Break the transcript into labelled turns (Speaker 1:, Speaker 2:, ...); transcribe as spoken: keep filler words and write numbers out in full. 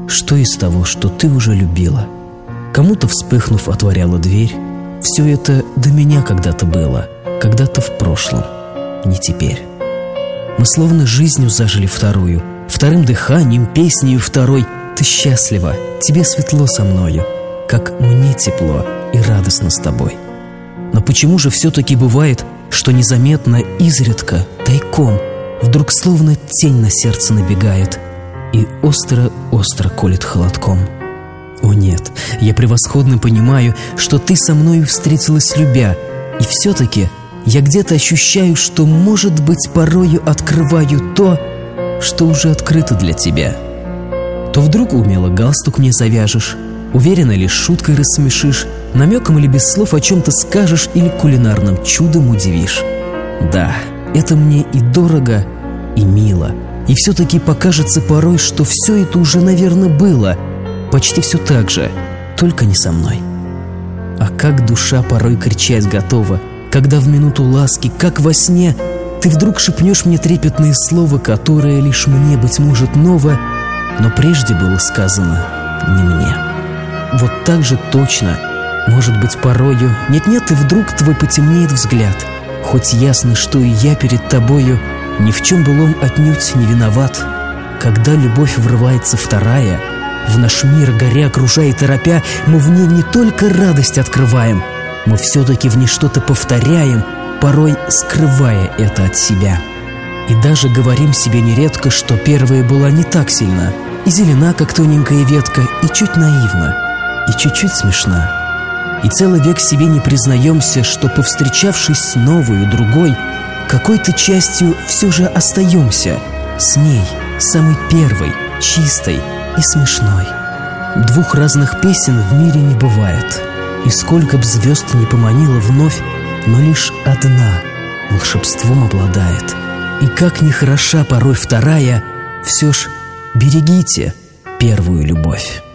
Speaker 1: что из того, что ты уже любила? Кому-то, вспыхнув, отворяла дверь. Все это до меня когда-то было, когда-то в прошлом, не теперь. Мы словно жизнью зажили вторую, вторым дыханием, песнею второй. Ты счастлива, тебе светло со мною, как мне тепло и радостно с тобой. Но почему же все-таки бывает, что незаметно, изредка, тайком, вдруг словно тень на сердце набегает и остро-остро колет холодком? О нет, я превосходно понимаю, что ты со мною встретилась любя, и все-таки я где-то ощущаю, что, может быть, порою открываю то, что уже открыто для тебя. То вдруг умело галстук мне завяжешь, уверенно ли шуткой рассмешишь, намеком или без слов о чем-то скажешь или кулинарным чудом удивишь. Да, это мне и дорого, и мило, и все-таки покажется порой, что все это уже, наверное, было, почти все так же, только не со мной. А как душа порой кричать готова, когда в минуту ласки, как во сне, ты вдруг шепнешь мне трепетные слова, которое лишь мне, быть может, ново, но прежде было сказано не мне. Вот так же точно, может быть, порою, нет-нет, и вдруг твой потемнеет взгляд, хоть ясно, что и я перед тобою ни в чем былом отнюдь не виноват. Когда любовь врывается вторая, в наш мир, горя, окружая и торопя, мы в ней не только радость открываем, мы все-таки в ней что-то повторяем, порой скрывая это от себя. И даже говорим себе нередко, что первая была не так сильна, и зелена, как тоненькая ветка, и чуть наивна, и чуть-чуть смешна. И целый век себе не признаемся, что, повстречавшись с новою, другой, какой-то частью все же остаемся с ней, самой первой, чистой и смешной. Двух разных песен в мире не бывает, и сколько б звезд не поманила вновь, но лишь одна волшебством обладает. И как ни хороша порой вторая, все ж берегите первую любовь.